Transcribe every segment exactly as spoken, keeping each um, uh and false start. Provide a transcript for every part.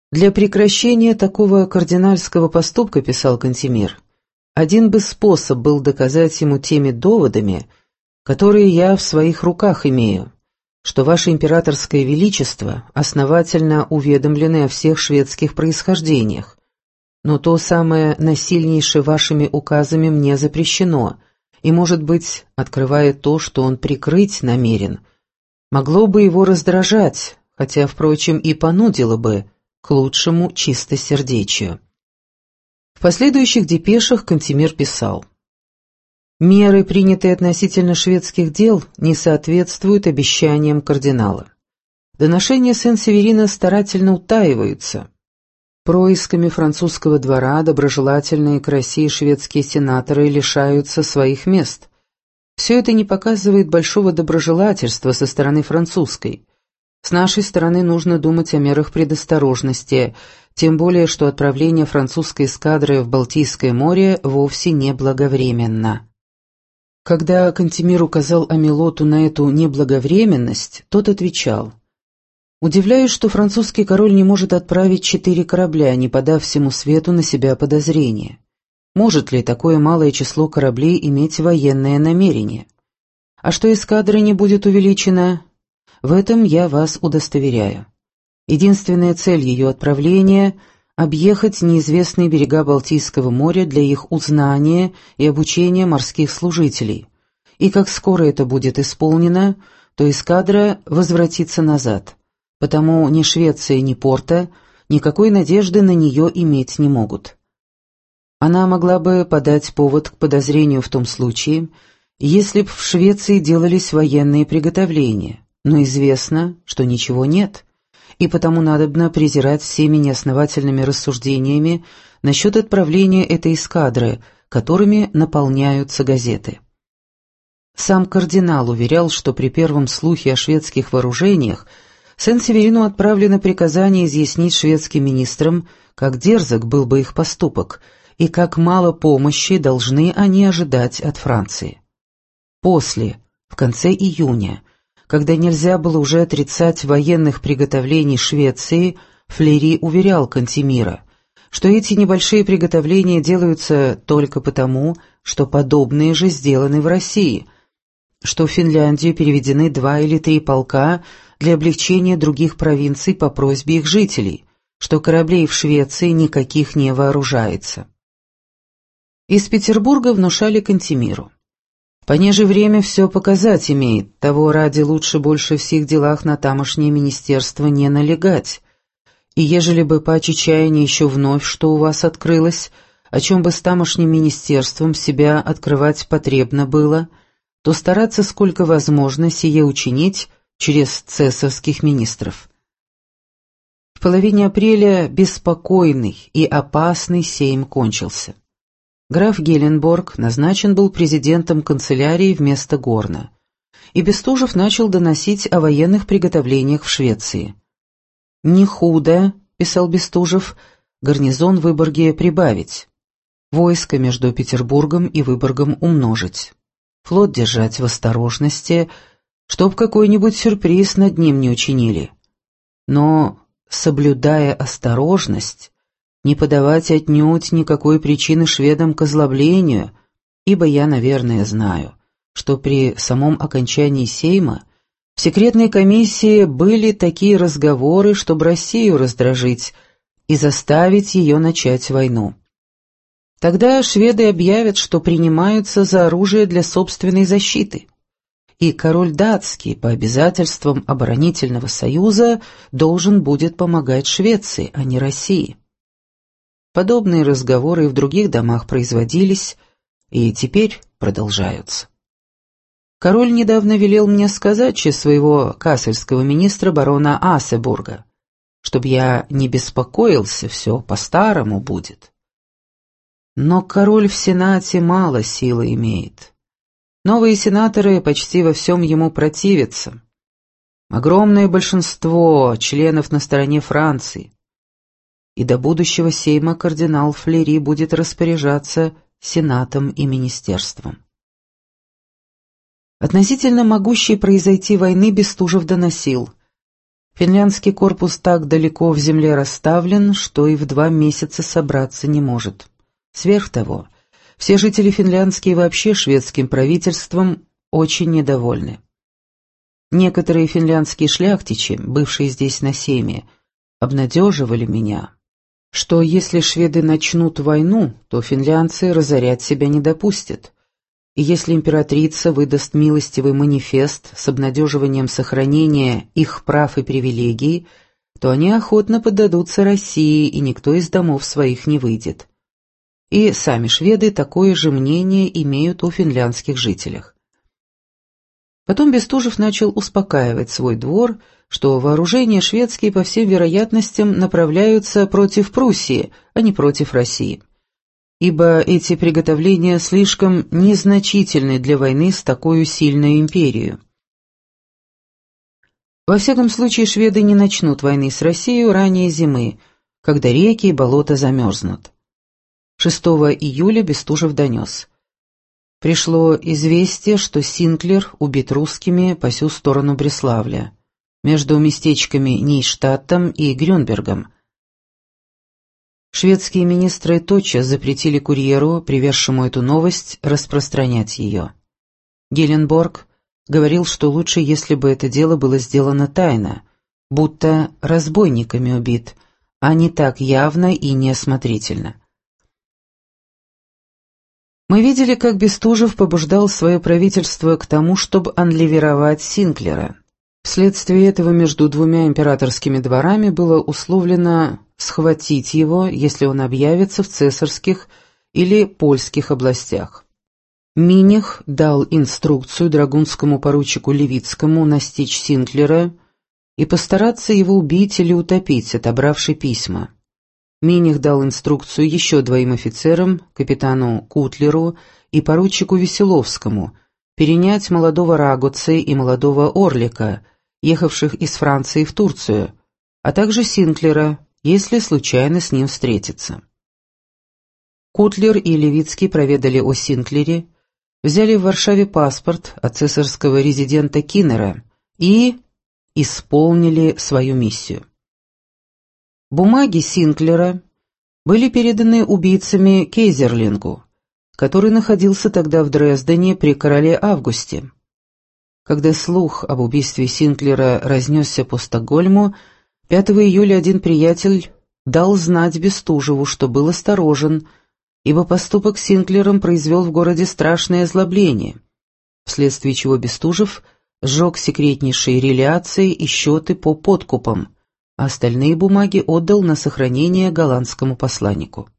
Для прекращения такого кардинальского поступка, писал Кантемир, один бы способ был доказать ему теми доводами, которые я в своих руках имею, что ваше императорское величество основательно уведомлены о всех шведских происхождениях, но то самое насильнейшее вашими указами мне запрещено, и, может быть, открывая то, что он прикрыть намерен, могло бы его раздражать, хотя, впрочем, и понудило бы к лучшему чистосердечию. В последующих депешах Кантемир писал: «Меры, принятые относительно шведских дел, не соответствуют обещаниям кардинала. Доношения Сен-Северина старательно утаиваются. Происками французского двора доброжелательные к России шведские сенаторы лишаются своих мест. Все это не показывает большого доброжелательства со стороны французской. С нашей стороны нужно думать о мерах предосторожности, тем более что отправление французской эскадры в Балтийское море вовсе не благовременно». Когда Кантемир указал Амилоту на эту неблаговременность, тот отвечал: «Удивляюсь, что французский король не может отправить четыре корабля, не подав всему свету на себя подозрения. Может ли такое малое число кораблей иметь военное намерение? А что эскадра не будет увеличена, в этом я вас удостоверяю. Единственная цель ее отправления — объехать неизвестные берега Балтийского моря для их узнания и обучения морских служителей. И как скоро это будет исполнено, то эскадра возвратится назад. Потому ни Швеция, ни Порто никакой надежды на нее иметь не могут. Она могла бы подать повод к подозрению в том случае, если б в Швеции делались военные приготовления, но известно, что ничего нет, и потому надобно презирать всеми неосновательными рассуждениями насчет отправления этой эскадры, которыми наполняются газеты». Сам кардинал уверял, что при первом слухе о шведских вооружениях Сен-Северину отправлено приказание изъяснить шведским министрам, как дерзок был бы их поступок и как мало помощи должны они ожидать от Франции. После, в конце июня, когда нельзя было уже отрицать военных приготовлений Швеции, Флери уверял Кантемира, что эти небольшие приготовления делаются только потому, что подобные же сделаны в России, что в Финляндию переведены два или три полка для облегчения других провинций по просьбе их жителей, что кораблей в Швеции никаких не вооружается. Из Петербурга внушали Кантемиру: «Понеже время все показать имеет, того ради лучше больше в сих делах на тамошнее министерство не налегать, и ежели бы по чаяния еще вновь что у вас открылось, о чем бы с тамошним министерством себя открывать потребно было, то стараться сколько возможно сие учинить через цесарских министров». В половине апреля беспокойный и опасный сейм кончился. Граф Геленборг назначен был президентом канцелярии вместо Горна, и Бестужев начал доносить о военных приготовлениях в Швеции. «Не худо», — писал Бестужев, — «гарнизон в Выборге прибавить, войско между Петербургом и Выборгом умножить, флот держать в осторожности, чтоб какой-нибудь сюрприз над ним не учинили. Но, соблюдая осторожность, не подавать отнюдь никакой причины шведам к озлоблению, ибо я, наверное, знаю, что при самом окончании сейма в секретной комиссии были такие разговоры, чтобы Россию раздражить и заставить ее начать войну. Тогда шведы объявят, что принимаются за оружие для собственной защиты, и король датский по обязательствам оборонительного союза должен будет помогать Швеции, а не России. Подобные разговоры и в других домах производились, и теперь продолжаются. Король недавно велел мне сказать через своего кассельского министра барона Асебурга, чтоб я не беспокоился, все по-старому будет. Но король в Сенате мало силы имеет. Новые сенаторы почти во всем ему противятся. Огромное большинство членов на стороне Франции. И до будущего сейма кардинал Флери будет распоряжаться сенатом и министерством. Относительно могущей произойти войны Бестужев доносил: Финляндский корпус так далеко в земле расставлен, что и в два месяца собраться не может. Сверх того, все жители финляндские вообще шведским правительством очень недовольны. Некоторые финляндские шляхтичи, бывшие здесь на сейме, обнадеживали меня, что если шведы начнут войну, то финляндцы разорять себя не допустят. И если императрица выдаст милостивый манифест с обнадеживанием сохранения их прав и привилегий, то они охотно поддадутся России, и никто из домов своих не выйдет. И сами шведы такое же мнение имеют о финляндских жителях. Потом Бестужев начал успокаивать свой двор, что вооружения шведские по всем вероятностям направляются против Пруссии, а не против России, ибо эти приготовления слишком незначительны для войны с такой сильной империей. Во всяком случае, шведы не начнут войны с Россией ранее зимы, когда реки и болота замерзнут. шестого июля Бестужев донес. Пришло известие, что Синклер убит русскими по сю сторону Бреславля, между местечками Нейштадтом и Грюнбергом. Шведские министры тотчас запретили курьеру, привезшему эту новость, распространять ее. Геленборг говорил, что лучше, если бы это дело было сделано тайно, будто разбойниками убит, а не так явно и неосмотрительно. Мы видели, как Бестужев побуждал свое правительство к тому, чтобы анливеровать Синклера. Вследствие этого между двумя императорскими дворами было условлено схватить его, если он объявится в цесарских или польских областях. Миних дал инструкцию драгунскому поручику Левицкому настичь Синклера и постараться его убить или утопить, отобравши письма. Миних дал инструкцию еще двоим офицерам, капитану Кутлеру и поручику Веселовскому, перенять молодого Рагоцы и молодого Орлика, ехавших из Франции в Турцию, а также Синклера, если случайно с ним встретиться. Кутлер и Левицкий проведали о Синклере, взяли в Варшаве паспорт от цесарского резидента Киннера и исполнили свою миссию. Бумаги Синклера были переданы убийцами Кейзерлингу, который находился тогда в Дрездене при короле Августе. Когда слух об убийстве Синклера разнесся по Стокгольму, пятого июля один приятель дал знать Бестужеву, что был осторожен, ибо поступок с Синклером произвел в городе страшное озлобление, вследствие чего Бестужев сжег секретнейшие реляции и счеты по подкупам, а остальные бумаги отдал на сохранение голландскому посланнику.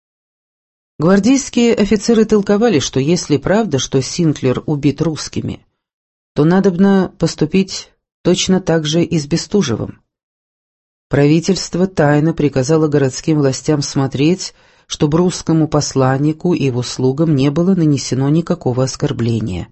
Гвардейские офицеры толковали, что если правда, что Синклер убит русскими, то надобно поступить точно так же и с Бестужевым. Правительство тайно приказало городским властям смотреть, чтобы русскому посланнику и его слугам не было нанесено никакого оскорбления.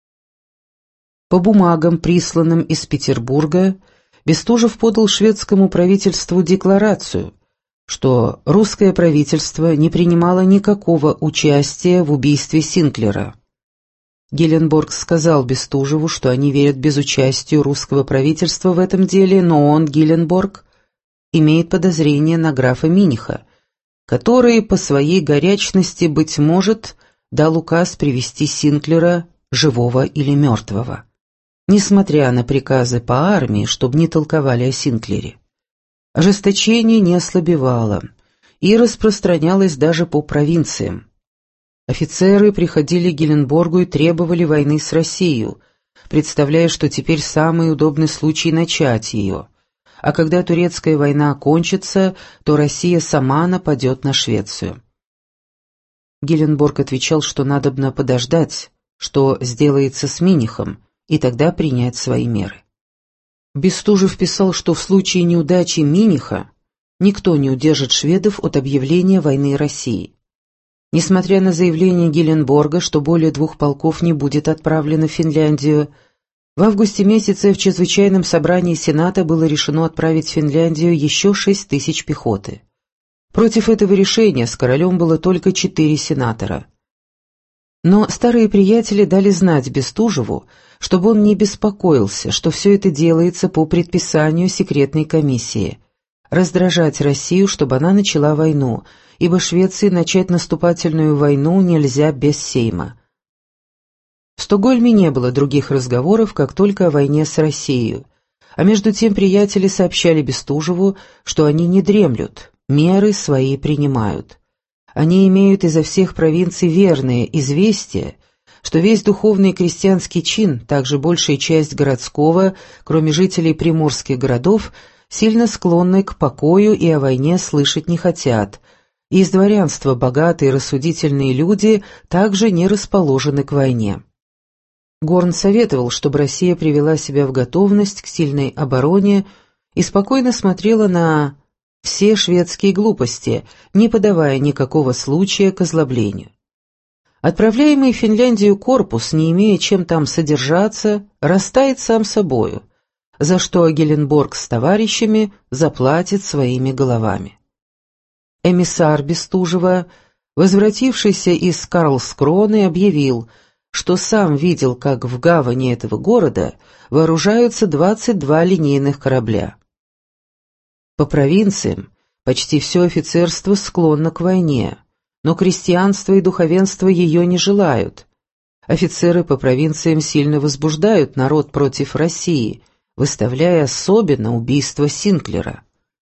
По бумагам, присланным из Петербурга, Бестужев подал шведскому правительству декларацию, что русское правительство не принимало никакого участия в убийстве Синклера. Геленборг сказал Бестужеву, что они верят безучастию русского правительства в этом деле, но он, Геленборг, имеет подозрение на графа Миниха, который по своей горячности, быть может, дал указ привести Синклера живого или мертвого, несмотря на приказы по армии, чтобы не толковали о Синклере. Ожесточение не ослабевало и распространялось даже по провинциям. Офицеры приходили к Геленборгу и требовали войны с Россией, представляя, что теперь самый удобный случай начать ее, а когда турецкая война окончится, то Россия сама нападет на Швецию. Геленборг отвечал, что надобно подождать, что сделается с Минихом, и тогда принять свои меры. Бестужев писал, что в случае неудачи Миниха никто не удержит шведов от объявления войны России. Несмотря на заявление Геленборга, что более двух полков не будет отправлено в Финляндию, в августе месяце в чрезвычайном собрании Сената было решено отправить в Финляндию еще шесть тысяч пехоты. Против этого решения с королем было только четыре сенатора. Но старые приятели дали знать Бестужеву, чтобы он не беспокоился, что все это делается по предписанию секретной комиссии, раздражать Россию, чтобы она начала войну, ибо Швеции начать наступательную войну нельзя без Сейма. В Стокгольме не было других разговоров, как только о войне с Россией, а между тем приятели сообщали Бестужеву, что они не дремлют, меры свои принимают. Они имеют изо всех провинций верные известия, что весь духовный и крестьянский чин, также большая часть городского, кроме жителей приморских городов, сильно склонны к покою и о войне слышать не хотят, и из дворянства богатые и рассудительные люди также не расположены к войне. Горн советовал, чтобы Россия привела себя в готовность к сильной обороне и спокойно смотрела на все шведские глупости, не подавая никакого случая к озлоблению. Отправляемый в Финляндию корпус, не имея чем там содержаться, растает сам собою, за что Геленборг с товарищами заплатит своими головами. Эмиссар Бестужева, возвратившийся из Карлскроны, объявил, что сам видел, как в гавани этого города вооружаются двадцать два линейных корабля. По провинциям почти все офицерство склонно к войне, но крестьянство и духовенство ее не желают. Офицеры по провинциям сильно возбуждают народ против России, выставляя особенно убийство Синклера.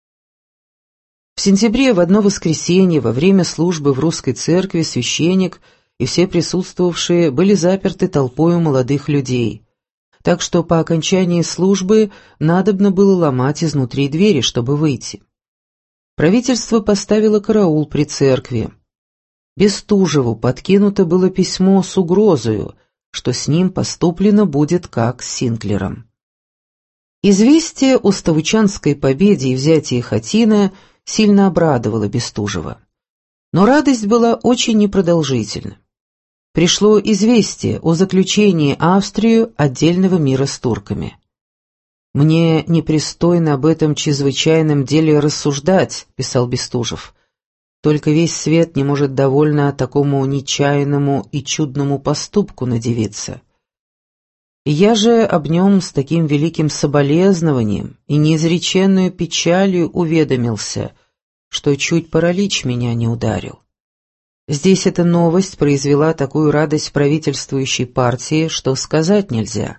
В сентябре в одно воскресенье во время службы в русской церкви священник и все присутствовавшие были заперты толпою молодых людей, так что по окончании службы надобно было ломать изнутри двери, чтобы выйти. Правительство поставило караул при церкви. Бестужеву подкинуто было письмо с угрозою, что с ним поступлено будет как с Синклером. Известие о ставучанской победе и взятии Хатина сильно обрадовало Бестужева. Но радость была очень непродолжительна. Пришло известие о заключении Австрию отдельного мира с турками. «Мне непристойно об этом чрезвычайном деле рассуждать», — писал Бестужев. «Только весь свет не может довольно такому нечаянному и чудному поступку надивиться. Я же об нем с таким великим соболезнованием и неизреченную печалью уведомился, что чуть паралич меня не ударил. Здесь эта новость произвела такую радость правительствующей партии, что сказать нельзя».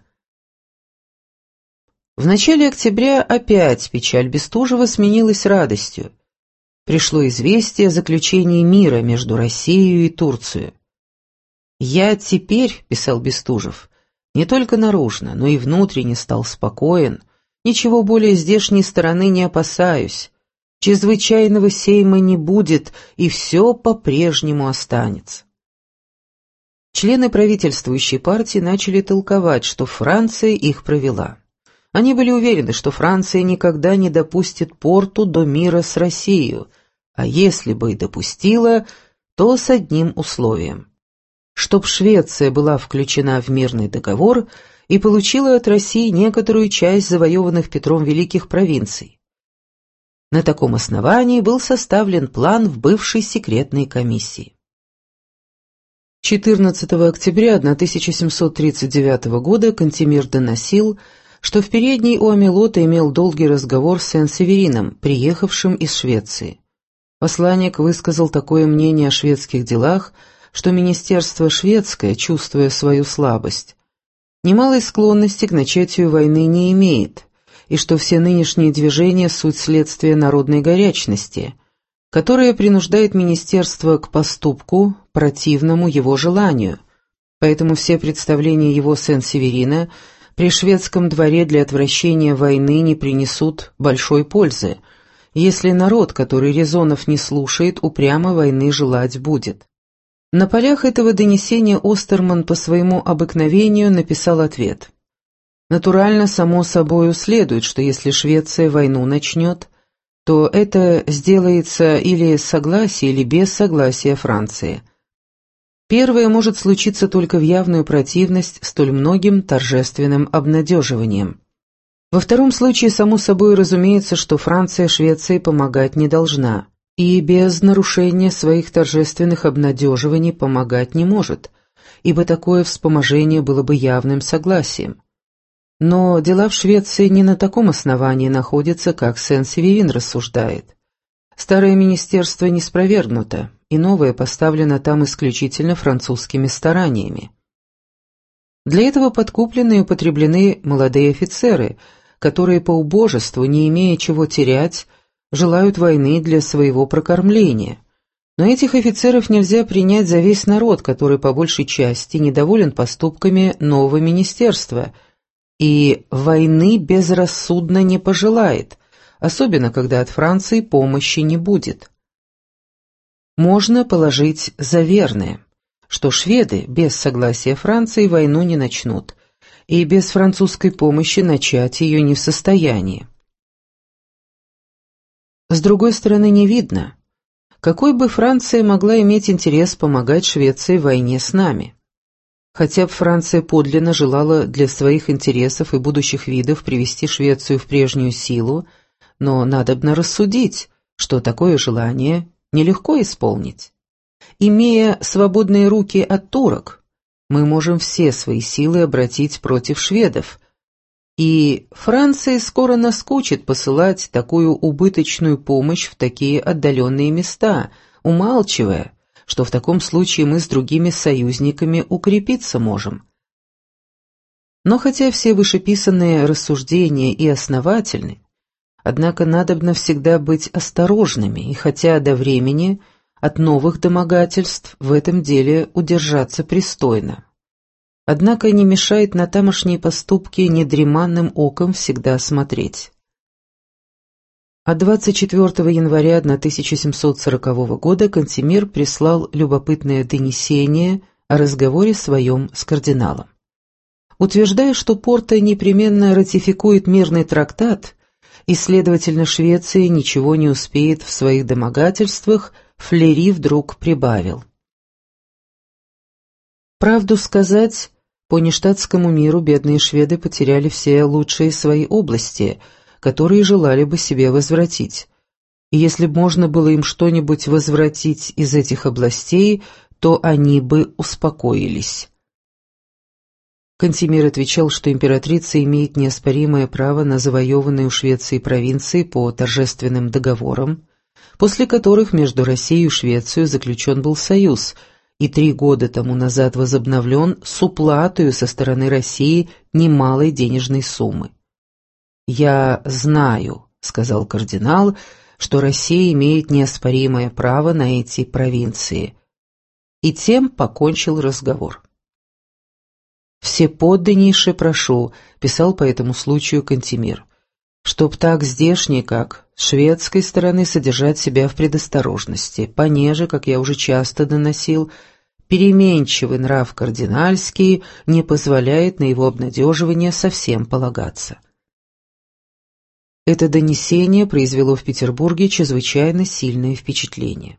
В начале октября опять печаль Бестужева сменилась радостью. Пришло известие о заключении мира между Россией и Турцией. «Я теперь, — писал Бестужев, — не только наружно, но и внутренне стал спокоен, ничего более здешней стороны не опасаюсь, чрезвычайного сейма не будет, и все по-прежнему останется». Члены правительствующей партии начали толковать, что Франция их провела. Они были уверены, что Франция никогда не допустит Порту до мира с Россией, а если бы и допустила, то с одним условием: чтоб Швеция была включена в мирный договор и получила от России некоторую часть завоеванных Петром Великих провинций. На таком основании был составлен план в бывшей секретной комиссии. четырнадцатого октября тысяча семьсот тридцать девятого года Кантемир доносил, что в передней у Амилота имел долгий разговор с Сен-Северином, приехавшим из Швеции. Посланник высказал такое мнение о шведских делах, что министерство шведское, чувствуя свою слабость, немалой склонности к начатию войны не имеет, и что все нынешние движения — суть следствия народной горячности, которая принуждает министерство к поступку, противному его желанию, поэтому все представления его Сен-Северина при шведском дворе для отвращения войны не принесут большой пользы, если народ, который резонов не слушает, упрямо войны желать будет. На полях этого донесения Остерман по своему обыкновению написал ответ. Натурально, само собою следует, что если Швеция войну начнет, то это сделается или с согласия, или без согласия Франции. Первое может случиться только в явную противность столь многим торжественным обнадеживанием. Во втором случае, само собой разумеется, что Франция Швеции помогать не должна, и без нарушения своих торжественных обнадеживаний помогать не может, ибо такое вспоможение было бы явным согласием. Но дела в Швеции не на таком основании находятся, как Сен-Севивин рассуждает. Старое министерство не спровергнуто, и новое поставлено там исключительно французскими стараниями. Для этого подкуплены и употреблены молодые офицеры, которые по убожеству, не имея чего терять, желают войны для своего прокормления. Но этих офицеров нельзя принять за весь народ, который по большей части недоволен поступками нового министерства и войны безрассудно не пожелает, особенно когда от Франции помощи не будет. Можно положить за верное, что шведы без согласия Франции войну не начнут, и без французской помощи начать ее не в состоянии. С другой стороны, не видно, какой бы Франция могла иметь интерес помогать Швеции в войне с нами. Хотя бы Франция подлинно желала для своих интересов и будущих видов привести Швецию в прежнюю силу, но надобно рассудить, что такое желание нелегко исполнить. Имея свободные руки от турок, мы можем все свои силы обратить против шведов, и Франции скоро наскучит посылать такую убыточную помощь в такие отдаленные места, умалчивая, что в таком случае мы с другими союзниками укрепиться можем. Но хотя все вышеписанные рассуждения и основательны, однако надобно всегда быть осторожными, и хотя до времени от новых домогательств в этом деле удержаться пристойно. Однако не мешает на тамошние поступки недреманным оком всегда смотреть. А двадцать четвёртого января тысяча семьсот сорокового года Кантемир прислал любопытное донесение о разговоре своем с кардиналом. Утверждая, что Порто непременно ратификует мирный трактат, и, следовательно, Швеция ничего не успеет в своих домогательствах, Флери вдруг прибавил. Правду сказать, по нештатскому миру бедные шведы потеряли все лучшие свои области, которые желали бы себе возвратить. И если бы можно было им что-нибудь возвратить из этих областей, то они бы успокоились. Кантемир отвечал, что императрица имеет неоспоримое право на завоеванные у Швеции провинции по торжественным договорам, после которых между Россией и Швецией заключен был союз, и три года тому назад возобновлен с уплатой со стороны России немалой денежной суммы. «Я знаю», — сказал кардинал, — «что Россия имеет неоспоримое право на эти провинции». И тем покончил разговор. «Всеподданнейше прошу», — писал по этому случаю Кантемир, «чтоб так здешней, как с шведской стороны, содержать себя в предосторожности, понеже, как я уже часто доносил, переменчивый нрав кардинальский не позволяет на его обнадеживание совсем полагаться». Это донесение произвело в Петербурге чрезвычайно сильное впечатление.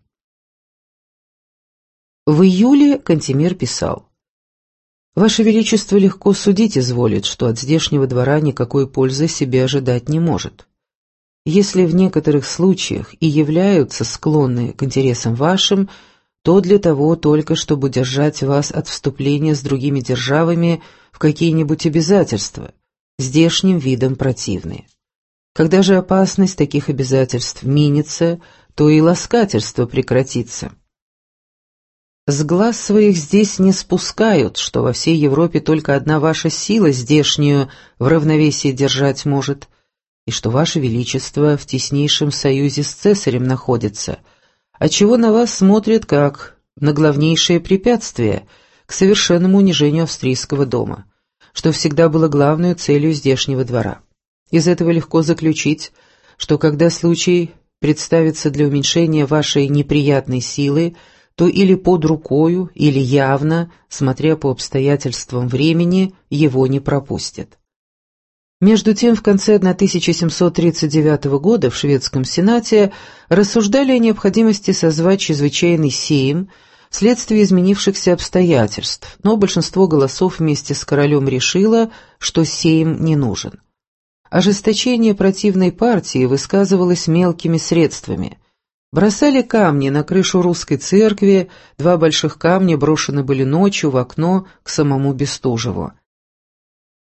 В июле Кантемир писал: «Ваше Величество легко судить изволит, что от здешнего двора никакой пользы себе ожидать не может. Если в некоторых случаях и являются склонны к интересам вашим, то для того только, чтобы удержать вас от вступления с другими державами в какие-нибудь обязательства, здешним видом противные. Когда же опасность таких обязательств минется, то и ласкательство прекратится. С глаз своих здесь не спускают, что во всей Европе только одна ваша сила здешнюю в равновесии держать может, и что ваше величество в теснейшем союзе с цесарем находится, отчего на вас смотрят как на главнейшее препятствие к совершенному унижению австрийского дома, что всегда было главной целью здешнего двора. Из этого легко заключить, что когда случай представится для уменьшения вашей неприятной силы, то или под рукою, или явно, смотря по обстоятельствам времени, его не пропустят. Между тем, в конце тысяча семьсот тридцать девятого года в шведском сенате рассуждали о необходимости созвать чрезвычайный сейм вследствие изменившихся обстоятельств, но большинство голосов вместе с королем решило, что сейм не нужен. Ожесточение противной партии высказывалось мелкими средствами. Бросали камни на крышу русской церкви, два больших камня брошены были ночью в окно к самому Бестужеву.